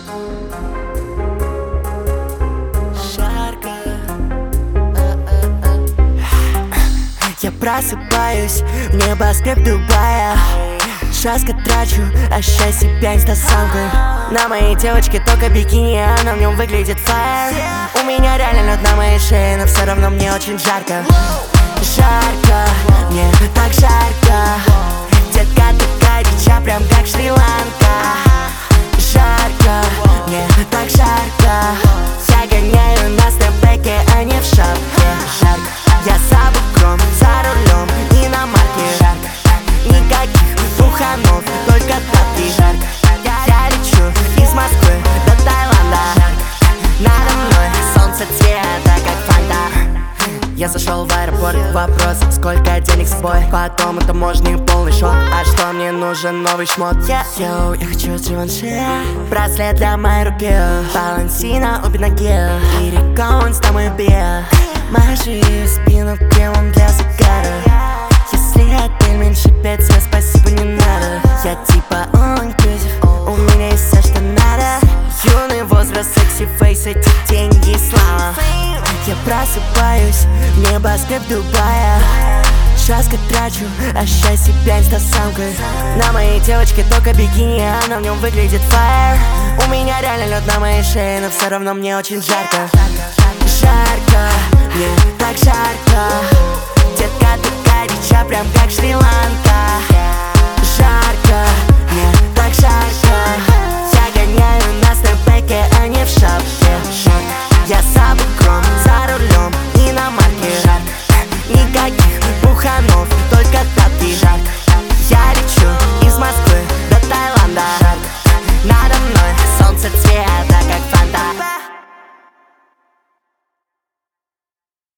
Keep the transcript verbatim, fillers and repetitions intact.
Жарко. Я просыпаюсь в небоскреб Дубая. Шастка трачу, а счастье пять с самкой. На моей девочке только бикини, она в нем выглядит фаер. У меня реально лед на моей шее, но все равно мне очень жарко. Жарко, мне так жарко. Детка, ты горяча, прям как Шри-Ланка. Жарко, мне так жарко. Я гоняю на степбеке, а не в шапке. Жарко, я за бугром, за рулем и на марке. Жарко, никаких буханов, только тапки. Жарко, я лечу из Москвы до Таиланда. Жарко, надо мной солнце цвета, как фонтан. Я зашел в аэропорт, вопрос, сколько денег с собой. Потом это таможенный полный шок. А что мне нужен новый шмот? Йоу, я хочу Живанши. Браслет для моей руки, Балансина, обе ноги. И реконс на мою бе. Мажи спину кремом для загара. Если отель меньше пять звезд, спасибо, не надо. Я типа all inclusive, у меня есть все, что надо. Юный возраст, секси фейс, эти деньги и слава. Я просыпаюсь в небоскреб Дубая. Шастка трачу, а счастье пять с самкой. На моей девочке только бикини, она в нем выглядит фаер. У меня реально лед на моей шее, но все равно мне очень жарко. Жарко, мне так жарко. Детка, ты горяча, прям как Шри-Ланка.